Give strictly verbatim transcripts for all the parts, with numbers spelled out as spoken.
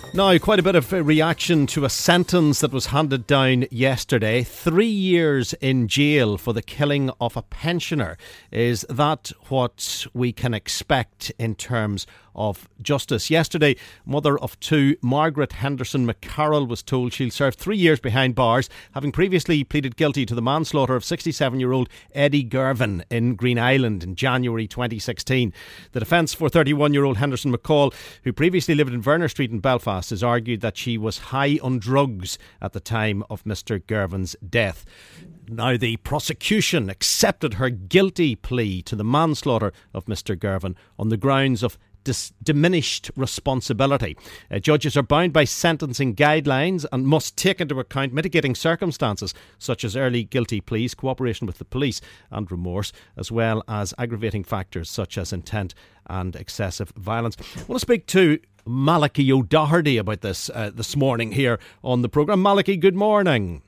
Now, quite a bit of reaction to a sentence that was handed down yesterday. Three years in jail for the killing of a pensioner. Is that what we can expect in terms of justice? Yesterday, mother of two, Margaret Henderson McCarroll, was told she'll serve three years behind bars, having previously pleaded guilty to the manslaughter of sixty-seven-year-old Eddie Girvan in Green Island in January twenty sixteen. The defence for thirty-one-year-old Henderson McCall, who previously lived in Verner Street in Belfast, has argued that she was high on drugs at the time of Mister Girvan's death. Now, the prosecution accepted her guilty plea to the manslaughter of Mister Girvan on the grounds of Dis- diminished responsibility. Uh, judges are bound by sentencing guidelines and must take into account mitigating circumstances such as early guilty pleas, cooperation with the police and remorse, as well as aggravating factors such as intent and excessive violence. I want to speak to Malachy O'Doherty about this uh, this morning here on the programme. Malachy, good morning.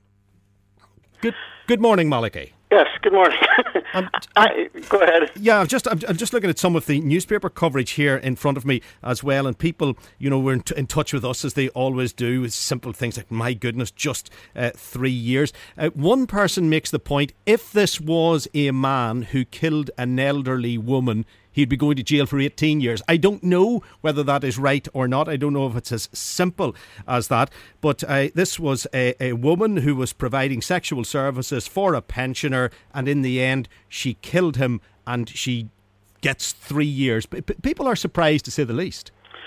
Good good morning, Malachy. Yes, good morning. Um, I, go ahead. Yeah, I'm just I'm, I'm just looking at some of the newspaper coverage here in front of me as well, and people, you know, were in, t- in touch with us as they always do with simple things like, my goodness, just uh, three years. Uh, one person makes the point, if this was a man who killed an elderly woman, he'd be going to jail for eighteen years. I don't know whether that is right or not. I don't know if it's as simple as that. But uh, this was a, a woman who was providing sexual services for a pensioner, and in the end, she killed him and she gets three years. P- people are surprised, to say the least.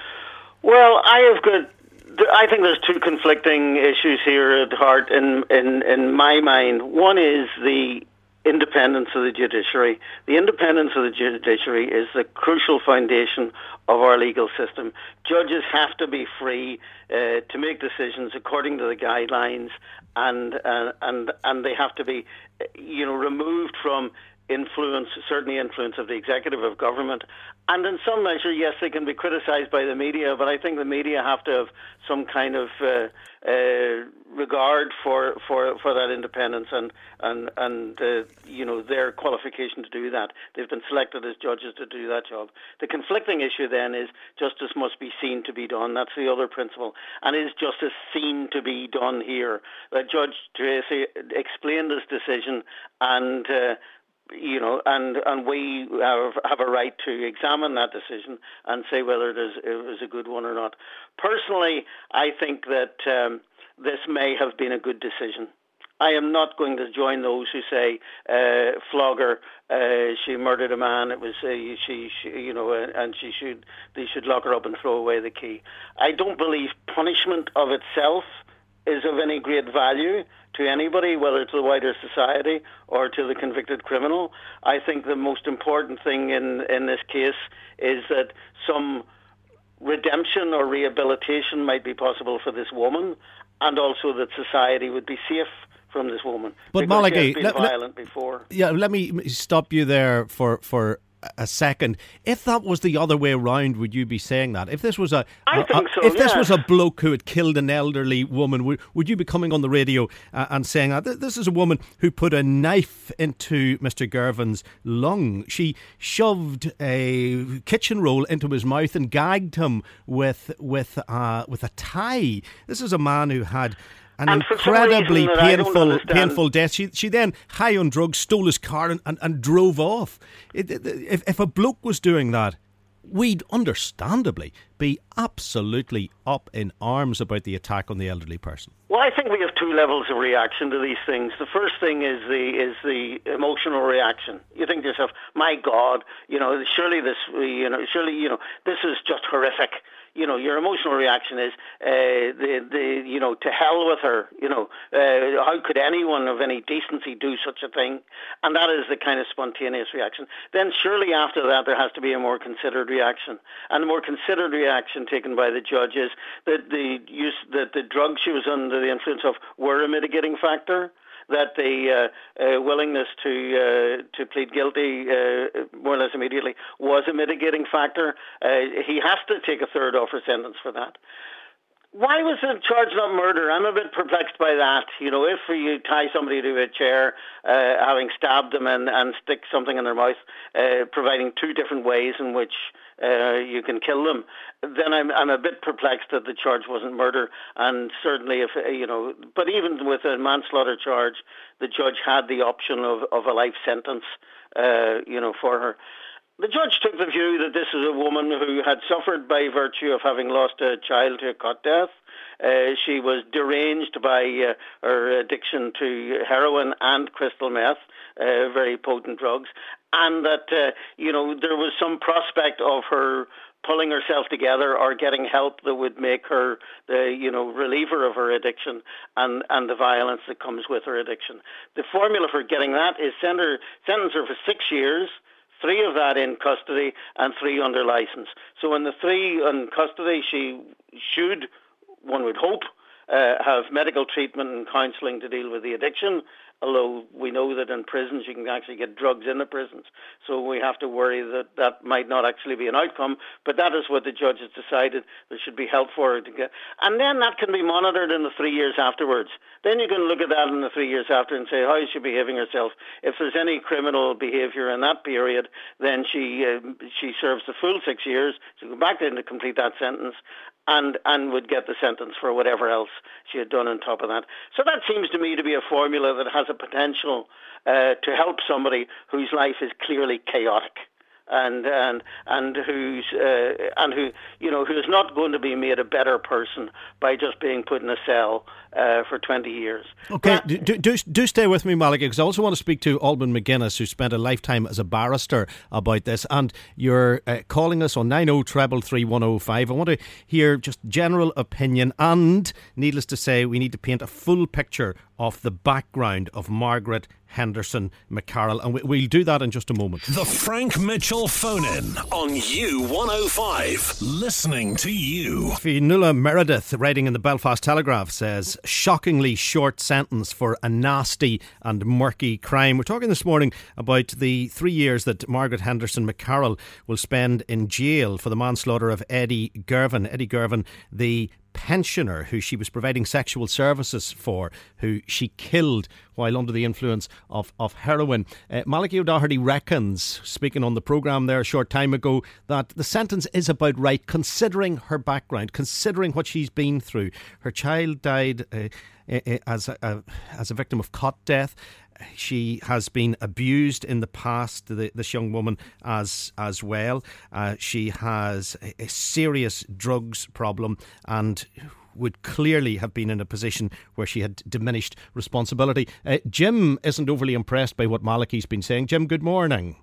Well, I have got... I think there's two conflicting issues here at heart in, in, in my mind. One is the independence of the judiciary. The independence of the judiciary is the crucial foundation of our legal system. Judges have to be free uh, to make decisions according to the guidelines, and uh, and and they have to be, you know, removed from influence, certainly influence of the executive of government. And in some measure, yes, they can be criticised by the media, but I think the media have to have some kind of uh, uh, regard for, for, for that independence and and and uh, you know, their qualification to do that. They've been selected as judges to do that job. The conflicting issue then is justice must be seen to be done. That's the other principle. And is justice seen to be done here? Uh, Judge Tracy explained his decision, and Uh, You know, and, and we have, have a right to examine that decision and say whether it, is, it was a good one or not. Personally, I think that um, this may have been a good decision. I am not going to join those who say uh, flog her. Uh, she murdered a man. It was uh, she, she, you know, uh, and she should they should lock her up and throw away the key. I don't believe punishment of itself is of any great value to anybody, whether to the wider society or to the convicted criminal. I think the most important thing in, in this case is that some redemption or rehabilitation might be possible for this woman, and also that society would be safe from this woman. But Malachy, she has been let, violent let, before. Yeah, let me stop you there for for a second. If that was the other way around, would you be saying that? If this was a, I a, think a so, if this yeah. was a bloke who had killed an elderly woman, would, would you be coming on the radio uh, and saying that this is a woman who put a knife into Mister Girvan's lung? She shoved a kitchen roll into his mouth and gagged him with with uh, with a tie. This is a man who had an and incredibly painful painful death. She she then, high on drugs, stole his car and, and, and drove off. It, it, if, if a bloke was doing that, we'd understandably be absolutely up in arms about the attack on the elderly person. Well, I think we have two levels of reaction to these things. The first thing is the is the emotional reaction. You think to yourself, "My God, you know, surely this, you know, surely, you know, this is just horrific." You know, your emotional reaction is, uh, the, the, you know, to hell with her, you know, uh, how could anyone of any decency do such a thing? And that is the kind of spontaneous reaction. Then surely after that there has to be a more considered reaction. And the more considered reaction taken by the judge is that the use, that the drugs she was under the influence of were a mitigating factor, that the uh, uh, willingness to uh, to plead guilty uh, more or less immediately was a mitigating factor. Uh, he has to take a third offer sentence for that. Why was the charge not murder? I'm a bit perplexed by that. You know, if you tie somebody to a chair, uh, having stabbed them and, and stick something in their mouth, uh, providing two different ways in which uh, you can kill them, then I'm I'm a bit perplexed that the charge wasn't murder. And certainly, if uh, you know, but even with a manslaughter charge, the judge had the option of, of a life sentence, uh, you know, for her. The judge took the view that this is a woman who had suffered by virtue of having lost a child to a cot death. Uh, she was deranged by uh, her addiction to heroin and crystal meth, uh, very potent drugs, and that, uh, you know, there was some prospect of her pulling herself together or getting help that would make her the, you know, reliever of her addiction and, and the violence that comes with her addiction. The formula for getting that is send her, sentence her for six years, three of that in custody and three under license. So in the three in custody, she should, one would hope, uh, have medical treatment and counselling to deal with the addiction, although we know that in prisons you can actually get drugs in the prisons. So we have to worry that that might not actually be an outcome, but that is what the judge has decided. There should be help for her to get. And then that can be monitored in the three years afterwards. Then you can look at that in the three years after and say, how is she behaving herself? If there's any criminal behaviour in that period, then she uh, she serves the full six years. She'll go back in to complete that sentence, and and would get the sentence for whatever else she had done on top of that. So that seems to me to be a formula that has a potential uh, to help somebody whose life is clearly chaotic, and and and who's uh, and who you know who is not going to be made a better person by just being put in a cell uh, for twenty years. Okay, but, do, do do stay with me, Malachy, because I also want to speak to Alban McGuinness, who spent a lifetime as a barrister, about this. And you're uh, calling us on nine oh three three one oh five. I want to hear just general opinion, and needless to say, we need to paint a full picture of the background of Margaret Henderson McCarroll, and we'll do that in just a moment. The Frank Mitchell phone-in on U one oh five. Listening to you. Fionnuala Meredith, writing in the Belfast Telegraph, says, shockingly short sentence for a nasty and murky crime. We're talking this morning about the three years that Margaret Henderson McCarroll will spend in jail for the manslaughter of Eddie Girvan. Eddie Girvan, the pensioner who she was providing sexual services for, who she killed while under the influence of, of heroin. Uh, Malachy O'Doherty reckons, speaking on the programme there a short time ago, that the sentence is about right, considering her background, considering what she's been through. Her child died uh, uh, as, a, as a victim of cot death. She has been abused in the past, the, this young woman, as as well. Uh, she has a, a serious drugs problem and would clearly have been in a position where she had diminished responsibility. Uh, Jim isn't overly impressed by what Malachy's been saying. Jim, good morning.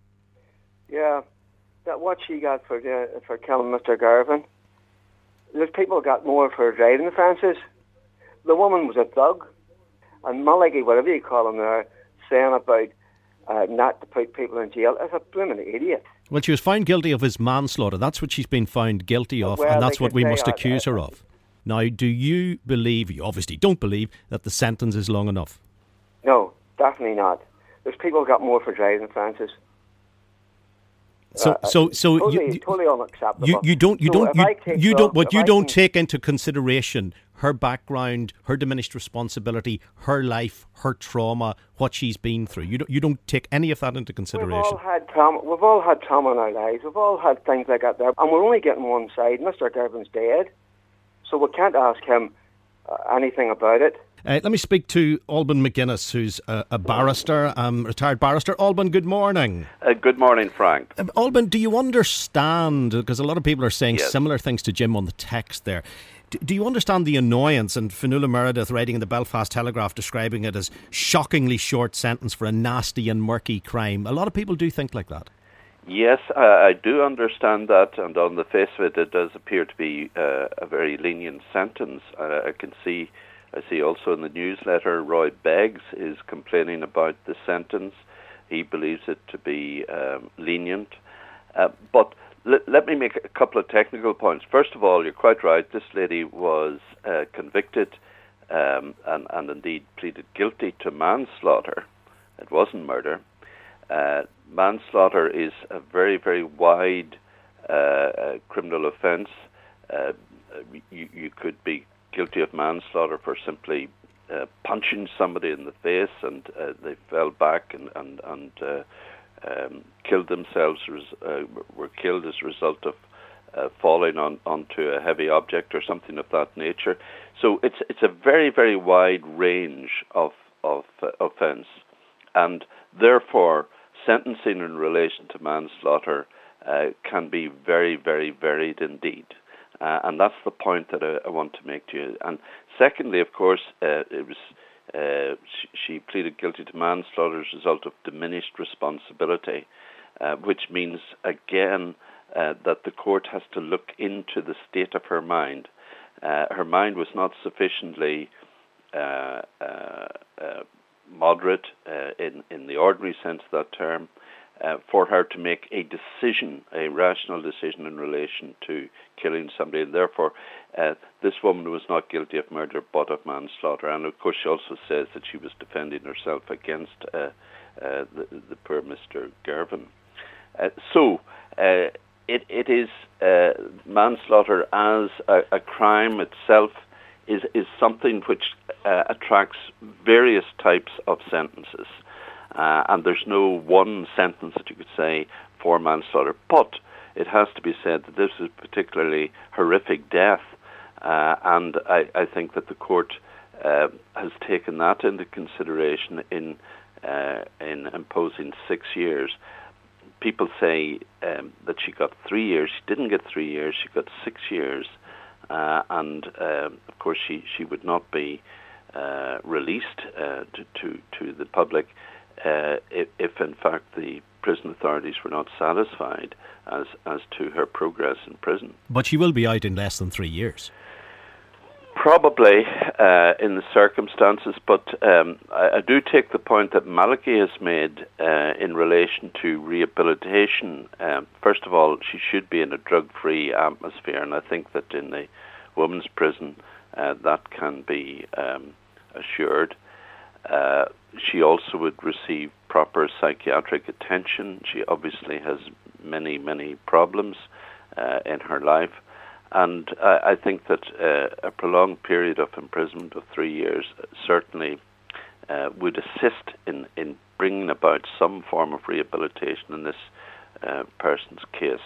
Yeah, that what she got for the, for killing Mister Girvan. There's people who got more for driving offences. The woman was a thug, and Malachy, whatever you call him there, saying about uh, not to put people in jail is a blooming idiot. Well, she was found guilty of his manslaughter. That's what she's been found guilty of, well, and that's what we must that, accuse uh, her of. Now, do you believe, you obviously don't believe, that the sentence is long enough? No, definitely not. There's people who got more for driving offences. So, uh, so, so totally, you, totally unacceptable. You, you don't, you so don't, you, you don't, but you I don't can, take into consideration her background, her diminished responsibility, her life, her trauma, what she's been through. You don't, you don't take any of that into consideration. We've all had trauma. We've all had trauma in our lives. We've all had things like that there, and we're only getting one side. Mister Girvan's dead, so we can't ask him uh, anything about it. Uh, let me speak to Alban McGuinness, who's a, a barrister, um, retired barrister. Alban, good morning. Uh, good morning, Frank. Uh, Alban, do you understand, because a lot of people are saying yes. similar things to Jim on the text there, do, do you understand the annoyance, and Fionnuala Meredith writing in the Belfast Telegraph describing it as shockingly short sentence for a nasty and murky crime? A lot of people do think like that. Yes, uh, I do understand that, and on the face of it, it does appear to be uh, a very lenient sentence. Uh, I can see... I see also in the newsletter Roy Beggs is complaining about the sentence. He believes it to be um, lenient. Uh, but l- let me make a couple of technical points. First of all, you're quite right. This lady was uh, convicted um, and, and indeed pleaded guilty to manslaughter. It wasn't murder. Uh, manslaughter is a very, very wide uh, uh, criminal offence. Uh, you, you could be guilty of manslaughter for simply uh, punching somebody in the face and uh, they fell back and, and, and uh, um, killed themselves, uh, were killed as a result of uh, falling on onto a heavy object or something of that nature. So it's it's a very very wide range of of uh, offence, and therefore sentencing in relation to manslaughter uh, can be very very varied indeed. Uh, and that's the point that I, I want to make to you. And secondly, of course, uh, it was uh, she, she pleaded guilty to manslaughter as a result of diminished responsibility, uh, which means, again, uh, that the court has to look into the state of her mind. Uh, her mind was not sufficiently uh, uh, uh, moderate uh, in, in the ordinary sense of that term, Uh, for her to make a decision, a rational decision in relation to killing somebody. And therefore, uh, this woman was not guilty of murder but of manslaughter. And of course, she also says that she was defending herself against uh, uh, the, the poor Mister Girvan. Uh, so, uh, it, it is uh, manslaughter as a, a crime itself is, is something which uh, attracts various types of sentences. Uh, and there's no one sentence that you could say for manslaughter. But it has to be said that this is a particularly horrific death, uh, and I, I think that the court uh, has taken that into consideration in uh, in imposing six years. People say um, that she got three years. She didn't get three years. She got six years, uh, and um, of course she, she would not be uh, released uh, to, to to the public. Uh, if, if in fact the prison authorities were not satisfied as as to her progress in prison. But she will be out in less than three years. Probably uh, in the circumstances, but um, I, I do take the point that Malachy has made uh, in relation to rehabilitation. Um, first of all, she should be in a drug-free atmosphere, and I think that in the women's prison uh, that can be um, assured. Uh, she also would receive proper psychiatric attention. She obviously has many, many problems uh, in her life. And I, I think that uh, a prolonged period of imprisonment of three years certainly uh, would assist in, in bringing about some form of rehabilitation in this uh, person's case.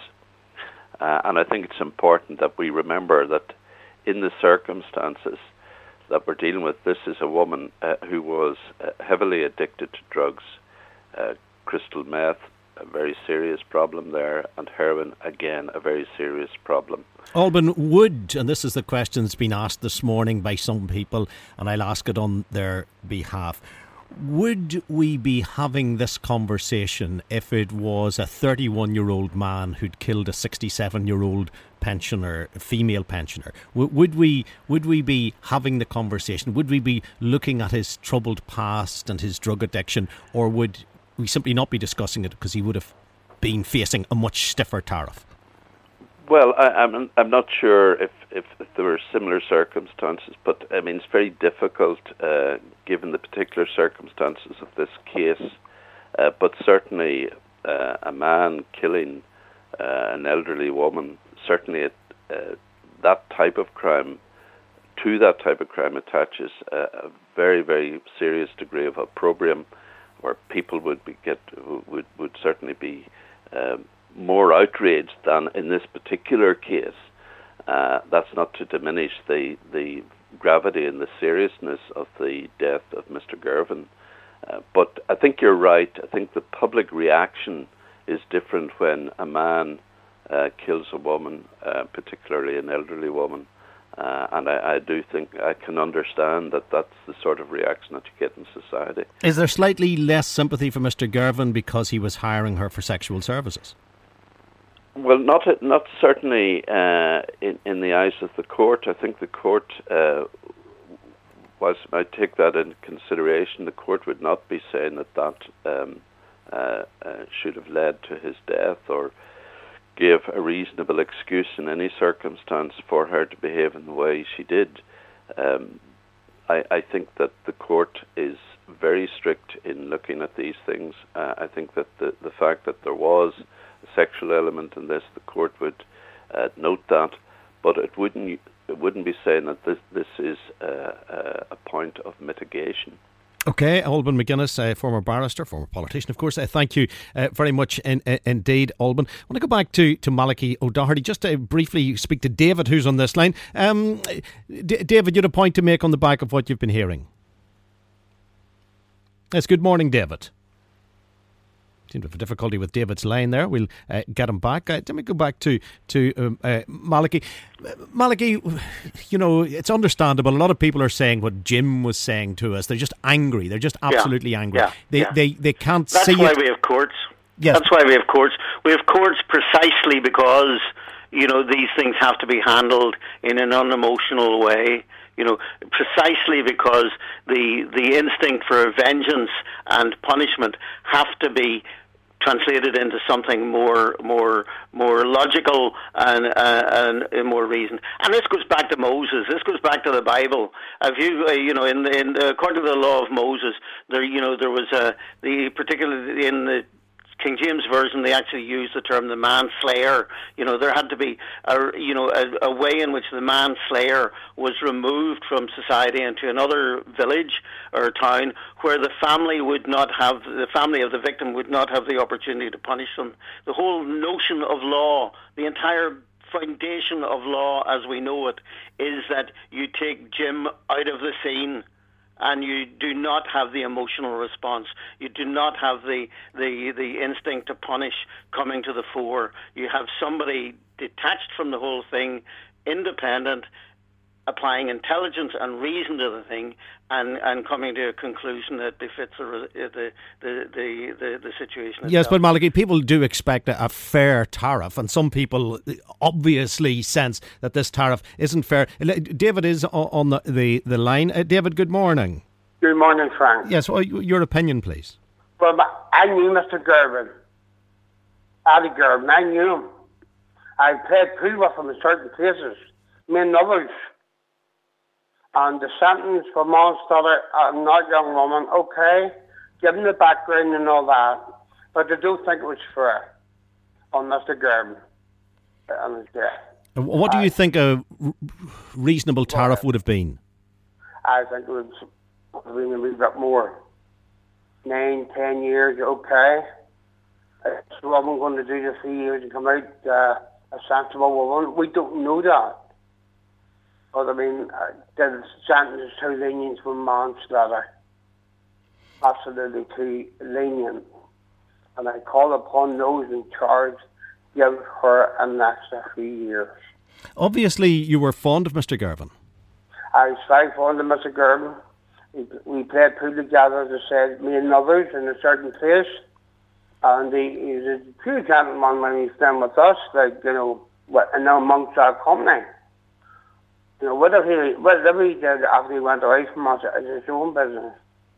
Uh, and I think it's important that we remember that in the circumstances that we're dealing with, this is a woman uh, who was uh, heavily addicted to drugs, uh, crystal meth, a very serious problem there, and heroin, again, a very serious problem. Alban, would, and this is the question that's been asked this morning by some people, and I'll ask it on their behalf, would we be having this conversation if it was a thirty-one-year-old man who'd killed a sixty-seven-year-old pensioner, female pensioner? W- would we would we be having the conversation? Would we be looking at his troubled past and his drug addiction, or would we simply not be discussing it because he would have been facing a much stiffer tariff? Well, I, I'm I'm not sure if, if, if there were similar circumstances, but I mean it's very difficult uh, given the particular circumstances of this case. Uh, but certainly, uh, a man killing uh, an elderly woman, certainly it, uh, that type of crime, to that type of crime attaches a, a very very serious degree of opprobrium, where people would be get would would certainly be. Um, more outraged than in this particular case. Uh, that's not to diminish the, the gravity and the seriousness of the death of Mister Girvan. Uh, but I think you're right. I think the public reaction is different when a man uh, kills a woman, uh, particularly an elderly woman. Uh, and I, I do think I can understand that that's the sort of reaction that you get in society. Is there slightly less sympathy for Mister Girvan because he was hiring her for sexual services? Well, not not certainly uh, in, in the eyes of the court. I think the court, uh, whilst I take that into consideration, the court would not be saying that that um, uh, uh, should have led to his death or give a reasonable excuse in any circumstance for her to behave in the way she did. Um, I, I think that the court is very strict in looking at these things. Uh, I think that the, the fact that there was a sexual element in this, the court would uh, note that, but it wouldn't it wouldn't be saying that this this is uh, uh, a point of mitigation. Okay, Alban McGuinness, uh, former barrister, former politician, of course. Uh, thank you uh, very much in, in, indeed, Alban. I want to go back to, to Malachy O'Doherty, just to briefly speak to David, who's on this line. Um, D- David, you had a point to make on the back of what you've been hearing. Yes, good morning, David. Seem to have a difficulty with David's line there. We'll uh, get him back. Uh, let me go back to to um, uh, Malachy. Uh, Malachy, you know, it's understandable. A lot of people are saying what Jim was saying to us. They're just angry. They're just absolutely yeah. angry. Yeah. They, yeah. they they can't That's see it. That's why we have courts. Yes. That's why we have courts. We have courts precisely because, you know, these things have to be handled in an unemotional way. You know, precisely because the the instinct for vengeance and punishment have to be translated into something more more more logical and uh, and more reasoned. And this goes back to Moses. This goes back to the Bible. If you uh, you know, in in according to the law of Moses, there you know there was a the particularly in the King James Version, they actually use the term the manslayer. You know, there had to be a, you know, a, a way in which the manslayer was removed from society into another village or town where the family would not have, the family of the victim would not have the opportunity to punish them. The whole notion of law, the entire foundation of law as we know it, is that you take Jim out of the scene. And you do not have the emotional response. You do not have the, the, the instinct to punish coming to the fore. You have somebody detached from the whole thing, independent, applying intelligence and reason to the thing, and, and coming to a conclusion that befits the the the the, the, the situation itself. Yes, but Malachy, people do expect a, a fair tariff, and some people obviously sense that this tariff isn't fair. David is on the the, the line. Uh, David, good morning. Good morning, Frank. Yes, well, your opinion, please. Well, I knew Mister Gervin, Addy Gervin. I knew him. I played pool with him in certain places, me and others. And the sentence for manslaughter, a not young woman, okay, given the background and all that, but I don't think it was fair on Mister Gervin and his death. What do you think a reasonable tariff would have been? I think it would have been a little bit more. Nine, ten years, okay. Is the woman going to do the three years and come out uh, a sensible woman? We don't know that. But I mean, uh, the sentence too lenient for manslaughter. Absolutely too lenient. And I call upon those in charge, give her an extra three years. Obviously, you were fond of Mister Gervin. I was very fond of Mister Gervin. We, we played pool together, as I said, me and others in a certain place. And he, he's a true gentleman when he's playing with us, like, you know, and amongst our company. You know, whatever he, whatever he did after he went away from us is his own business.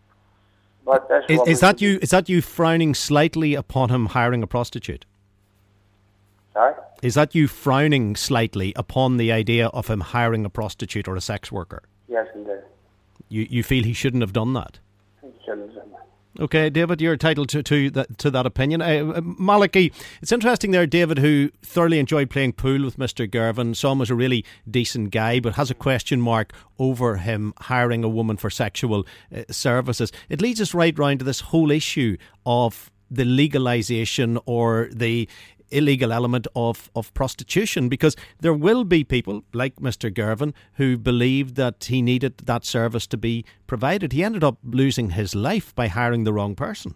But this is, is that you? Is that you frowning slightly upon him hiring a prostitute? Sorry? Is that you frowning slightly upon the idea of him hiring a prostitute or a sex worker? Yes, indeed. You you feel he shouldn't have done that? He shouldn't have done that. Okay, David, you're entitled to to that, to that opinion. Uh, Malachy, it's interesting there, David, who thoroughly enjoyed playing pool with Mister Gervin, saw him as a really decent guy, but has a question mark over him hiring a woman for sexual uh, services. It leads us right round to this whole issue of the legalisation or the illegal element of, of prostitution, because there will be people like Mister Gervin who believed that he needed that service to be provided. He ended up losing his life by hiring the wrong person.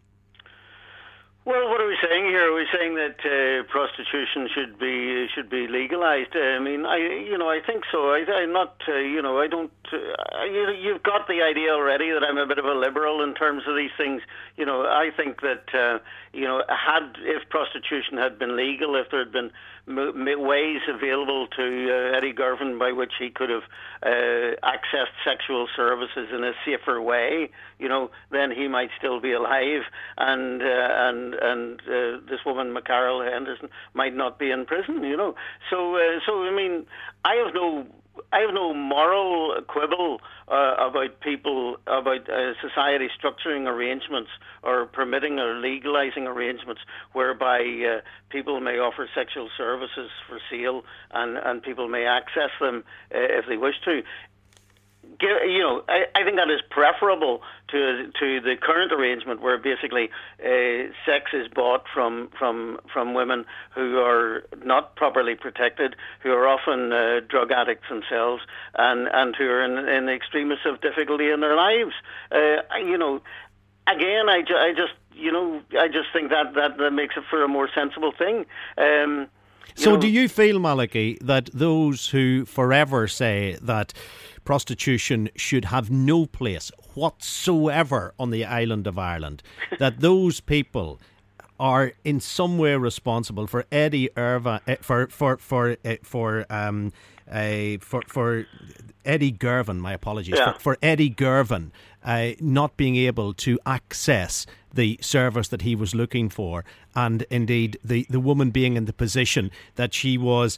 Well, what are we saying here? Are we saying that uh, prostitution should be should be legalised? Uh, I mean, I you know I think so. I, I'm not uh, you know I don't. Uh, you, you've got the idea already that I'm a bit of a liberal in terms of these things. You know, I think that uh, you know had if prostitution had been legal, if there had been m- m- ways available to uh, Eddie Gervin by which he could have uh, accessed sexual services in a safer way, you know, then he might still be alive, and uh, and and uh, this woman, McCarroll Henderson, might not be in prison, you know. So, uh, so I mean, I have no, I have no moral quibble uh, about people, about uh, society structuring arrangements or permitting or legalising arrangements whereby uh, people may offer sexual services for sale and, and people may access them uh, if they wish to. you know, I, I think that is preferable to to the current arrangement, where basically uh, sex is bought from from from women who are not properly protected, who are often uh, drug addicts themselves, and, and who are in, in the extremest of difficulty in their lives. Uh, you know, again, I, ju- I just you know I just think that, that, that makes it for a more sensible thing. Um, So know, do you feel, Malachy, that those who forever say that prostitution should have no place whatsoever on the island of Ireland, that those people are in some way responsible for Eddie Irvine, for for for uh, for um uh, for for Eddie Girvan, my apologies, yeah. for, for Eddie Girvan uh, not being able to access the service that he was looking for, and indeed the, the woman being in the position that she was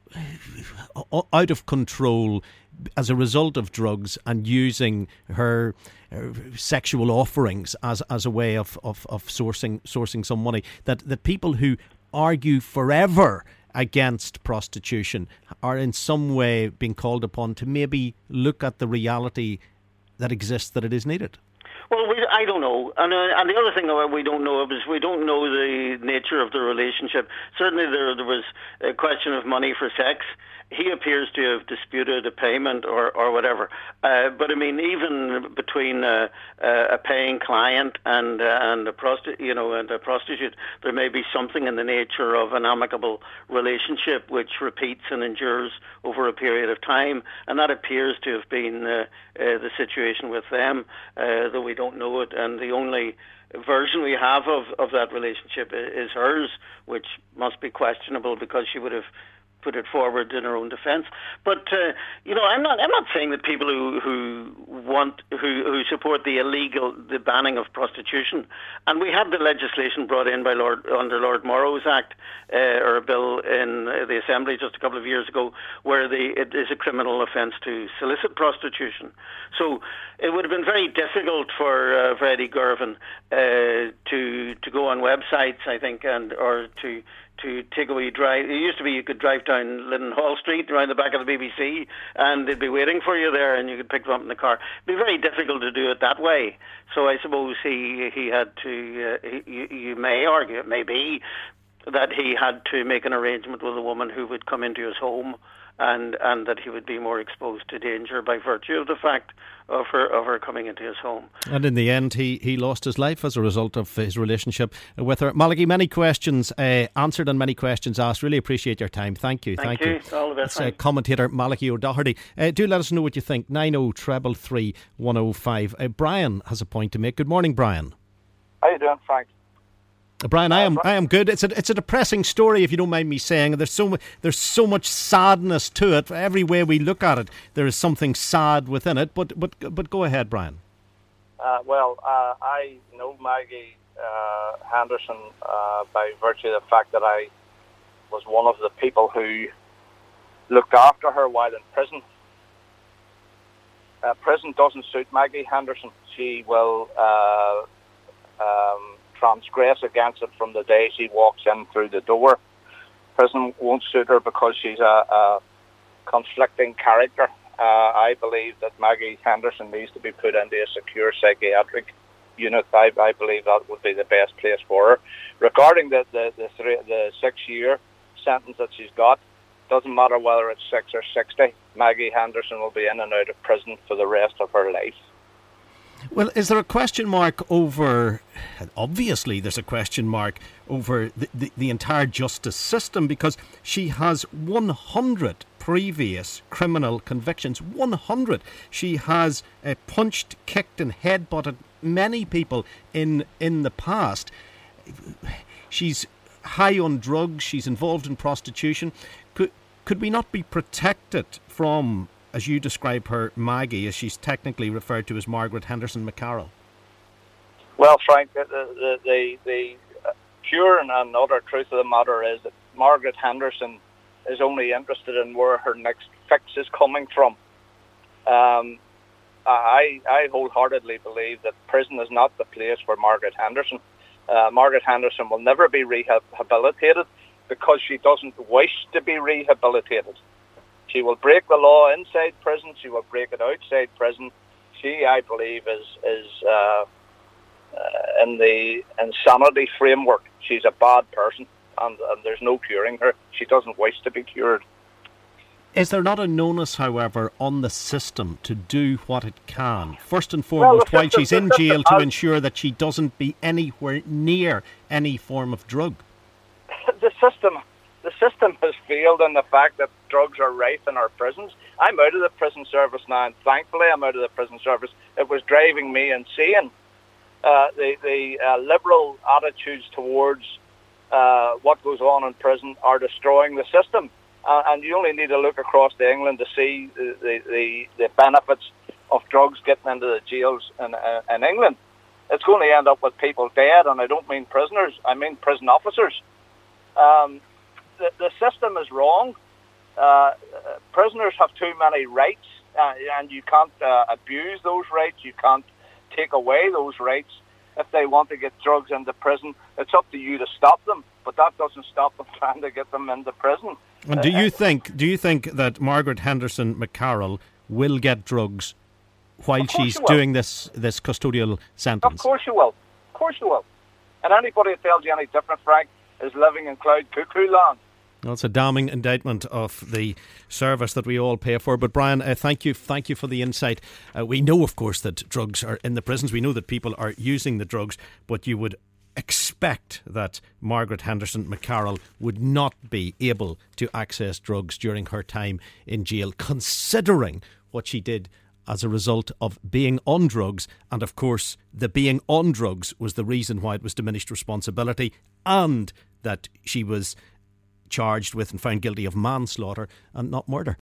out of control as a result of drugs and using her uh, sexual offerings as as a way of, of, of sourcing sourcing some money, that, that people who argue forever against prostitution are in some way being called upon to maybe look at the reality that exists, that it is needed? Well, we, I don't know. And, uh, and the other thing that we don't know is we don't know the nature of the relationship. Certainly there, there was a question of money for sex. He appears to have disputed a payment or, or whatever. Uh, but I mean, even between uh, uh, a paying client and uh, and a prostitute, you know, and a prostitute, there may be something in the nature of an amicable relationship which repeats and endures over a period of time, and that appears to have been uh, uh, the situation with them, uh, though we don't know it. And the only version we have of, of that relationship is hers, which must be questionable because she would have put it forward in her own defence. But uh, you know, I'm not. I'm not saying that people who who want who who support the illegal, the banning of prostitution, and we had the legislation brought in by Lord under Lord Morrow's Act uh, or a bill in the Assembly just a couple of years ago, where the it is a criminal offence to solicit prostitution. So it would have been very difficult for uh, for Eddie Girvan uh, to to go on websites, I think, and or to. to take a wee drive. It used to be you could drive down Lidenhall Street around the back of the B B C and they'd be waiting for you there and you could pick them up in the car. It'd be very difficult to do it that way. So I suppose he he had to, uh, he, you, you may argue, it may be, that he had to make an arrangement with a woman who would come into his home and, and that he would be more exposed to danger by virtue of the fact of her of her coming into his home. And in the end, he, he lost his life as a result of his relationship with her. Malachy, many questions uh, answered and many questions asked. Really appreciate your time. Thank you. Thank, Thank you. you. All the best. Uh, commentator Malachy O'Doherty. Uh, do let us know what you think. nine oh three three, one oh five. Uh, Brian has a point to make. Good morning, Brian. How you doing, Frank? Brian, I am I am good. It's a it's a depressing story, if you don't mind me saying. There's so there's so much sadness to it. Every way we look at it, there is something sad within it. But but but go ahead, Brian. Uh, well, uh, I know Maggie uh, Henderson uh, by virtue of the fact that I was one of the people who looked after her while in prison. Uh, prison doesn't suit Maggie Henderson. She will uh, um, transgress against it from the day she walks in through the door. Prison won't suit her because she's a, a conflicting character. Uh, I believe that Maggie Henderson needs to be put into a secure psychiatric unit. I, I believe that would be the best place for her. Regarding the the, the, three, the six-year sentence that she's got, doesn't matter whether it's six or sixty, Maggie Henderson will be in and out of prison for the rest of her life. Well, is there a question mark over, obviously there's a question mark over the, the, the entire justice system, because she has one hundred previous criminal convictions. one hundred. She has uh, punched, kicked and headbutted many people in, in the past. She's high on drugs. She's involved in prostitution. Could, could we not be protected from, as you describe her, Maggie, as she's technically referred to as Margaret Henderson McCarroll? Well, Frank, the the, the, the pure and utter truth of the matter is that Margaret Henderson is only interested in where her next fix is coming from. Um, I, I wholeheartedly believe that prison is not the place for Margaret Henderson. Uh, Margaret Henderson will never be rehabilitated because she doesn't wish to be rehabilitated. She will break the law inside prison. She will break it outside prison. She, I believe, is is uh, uh, in the insanity framework. She's a bad person, and, and there's no curing her. She doesn't wish to be cured. Is there not a onus, however, on the system to do what it can, first and foremost, well, while she's in jail, to ensure that she doesn't be anywhere near any form of drug? The system, the system has failed in the fact that drugs are rife in our prisons. I'm out of the prison service now, and thankfully I'm out of the prison service. It was driving me insane. Uh, the the uh, liberal attitudes towards uh, what goes on in prison are destroying the system. Uh, and you only need to look across to England to see the, the, the, the benefits of drugs getting into the jails in, uh, in England. It's going to end up with people dead, and I don't mean prisoners, I mean prison officers. Um, the, the system is wrong. Uh, prisoners have too many rights, uh, and you can't uh, abuse those rights. You can't take away those rights. If they want to get drugs into prison, it's up to you to stop them, but that doesn't stop them trying to get them into prison. And do you think do you think that Margaret Henderson McCarroll will get drugs while she's doing this, this custodial sentence? Of course you will. Of course you will. And anybody that tells you any different, Frank, is living in cloud cuckoo land. Well, it's a damning indictment of the service that we all pay for. But Brian, uh, thank you, thank you for the insight. Uh, we know, of course, that drugs are in the prisons. We know that people are using the drugs, but you would expect that Margaret Henderson McCarroll would not be able to access drugs during her time in jail, considering what she did as a result of being on drugs. And of course, the being on drugs was the reason why it was diminished responsibility, and that she was charged with and found guilty of manslaughter and not murder.